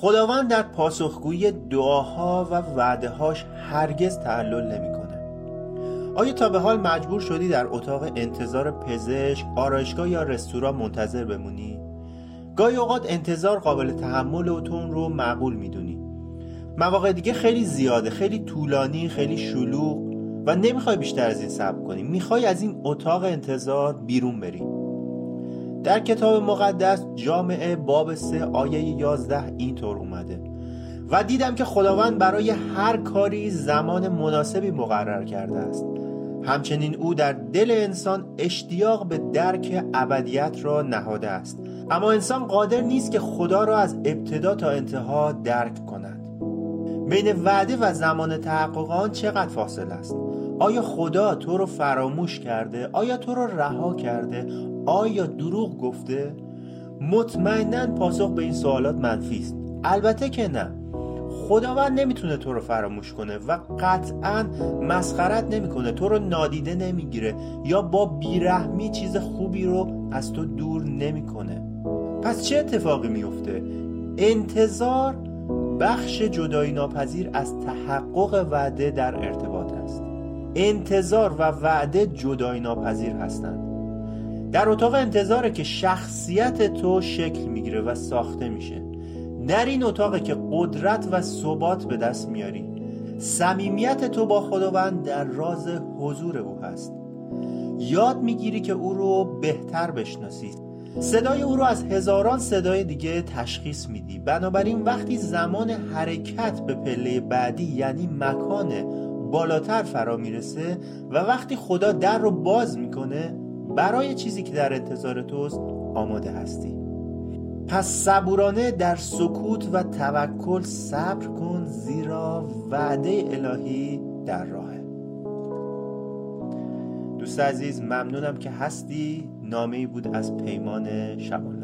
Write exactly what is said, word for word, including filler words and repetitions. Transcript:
خداوند در پاسخگویی دعاها و وعده‌هاش هرگز تعلل نمی‌کنه. آیا تا به حال مجبور شدی در اتاق انتظار پزشک، آرایشگاه یا رستوران منتظر بمونی؟ گاهی اوقات انتظار قابل تحمل و تو اون رو معقول میدونی. مواقع دیگه خیلی زیاده، خیلی طولانی، خیلی شلوغ و نمیخوای بیشتر از این صبر کنی. میخوای از این اتاق انتظار بیرون بری. در کتاب مقدس جامعه باب سه آیه یازده اینطور اومده: و دیدم که خداوند برای هر کاری زمان مناسبی مقرر کرده است. همچنین او در دل انسان اشتیاق به درک ابدیت را نهاده است، اما انسان قادر نیست که خدا را از ابتدا تا انتها درک کند. بین وعده و زمان تحقق آن چقدر فاصله است؟ آیا خدا تو رو فراموش کرده؟ آیا تو رو رها کرده؟ آیا دروغ گفته؟ مطمئناً پاسخ به این سوالات منفی است. البته که نه. خداوند نمیتونه تو رو فراموش کنه و قطعاً مسخرت نمیکنه، تو رو نادیده نمیگیره یا با بیرحمی چیز خوبی رو از تو دور نمیکنه. پس چه اتفاقی میفته؟ انتظار بخش جدایی ناپذیر از تحقق وعده در ارتباط است. انتظار و وعده جدایی ناپذیر هستند. در اتاق انتظاره که شخصیت تو شکل میگیره و ساخته میشه. در این اتاقه که قدرت و ثبات به دست میاری. صمیمیت تو با خداوند در راز حضور او هست. یاد میگیری که او رو بهتر بشناسی. صدای او رو از هزاران صدای دیگه تشخیص میدی. بنابراین وقتی زمان حرکت به پله بعدی یعنی مکان بالاتر فرا میرسه و وقتی خدا در رو باز میکنه برای چیزی که در انتظار توست آماده هستی. پس صبورانه در سکوت و توکل صبر کن، زیرا وعده الهی در راهه. دوست عزیز، ممنونم که هستی. نامه‌ای بود از پیمان شبان.